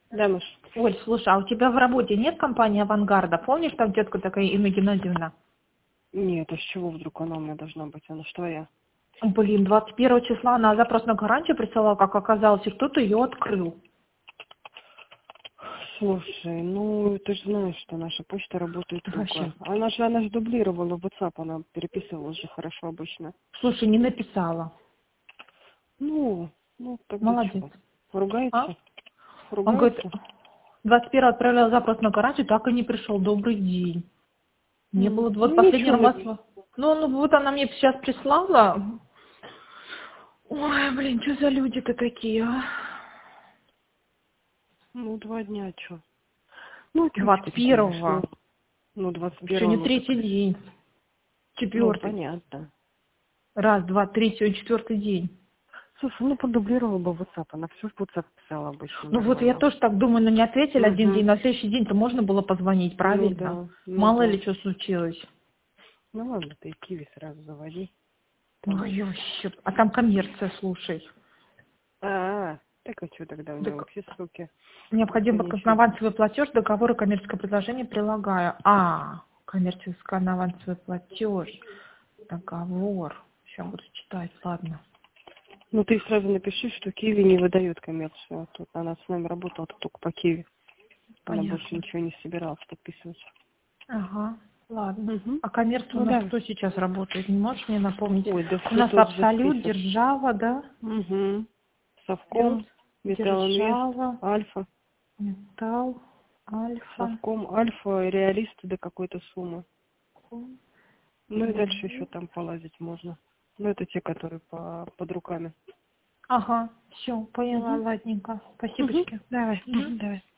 Да, Маш. Оль, слушай, а у тебя в работе нет компании «Авангарда»? Помнишь, там тетка такая Инна Геннадьевна? Нет, а с чего вдруг она у меня должна быть? Она что я? Блин, 21 числа она запрос на гарантию присылала, как оказалось, и кто-то ее открыл. Слушай, ну ты же знаешь, что наша почта работает туго. Вообще. Она же дублировала WhatsApp, она переписывалась же хорошо обычно. Слушай, не написала. Ну, тогда Молодец. чего? А? Ругается? Он говорит, Ругается? 21 отправляла запрос на гарантию, так и не пришел. Добрый день. Не было, вот Ну последний ничего, раз, ну вот она мне сейчас прислала. Ой, блин, что за люди-то такие, а? ну 2 дня, что? Ну, что теперь сделаешь? 21-го. Ну, Еще 21-го, не ну так, третий день. ну, Четвертый. понятно. Раз, два, три, сегодня четвертый день. Слушай, ну подублировала бы WhatsApp, она все в WhatsApp писала обычно Ну вот я нормально. тоже так думаю, но не ответили один день, Угу. на следующий день-то можно было позвонить, Ну правильно? да, ну Мало ли да. что случилось. Ну ладно, ты киви сразу заводи. Там. Ой, вообще. А там коммерция, слушай. Так а что тогда у него Так вообще ссылки необходим бесконечные? авансовый платеж, договор и коммерческое предложение прилагаю. Коммерческий авансовый платеж, договор. Сейчас буду читать, ладно. Ну ты сразу напиши, что Киви не выдает коммерцию. Тут она с нами работала только по Киви. Она больше Понятно. ничего не собиралась подписывать. Ага, ладно. Угу. А коммерция у Ну нас да. кто сейчас работает? Не можешь мне напомнить? Ой, да У все нас тот же Абсолют, список. Держава, да? Угу. Плюс Совком, Металлинвест, Держава, Альфа. Металл, Альфа. Совком, Альфа, Реалист до какой-то суммы. Ну и дальше еще там полазить можно. Ну это те, которые под руками. Ага, все, поняла, Угу. ладненько. Угу. Спасибочки. Давай. Мгм. Давай.